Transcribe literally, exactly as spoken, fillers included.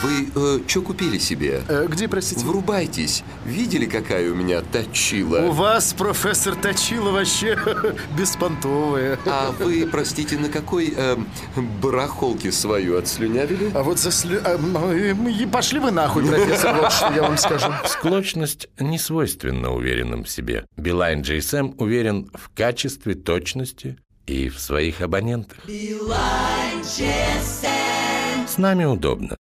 Вы э, что купили себе? Э, где, простите? Врубайтесь. Видели, какая у меня точила? У вас, профессор, точила вообще беспонтовая. А вы, простите, на какой э, барахолке свою отслюнявили? А вот за слю... а, мы... Пошли вы нахуй, профессор, вот что я вам скажу. Склочность не свойственна уверенным в себе. Билайн джей эс эм уверен в качестве, точности и в своих абонентах. Билайн джей эс эм. С нами удобно.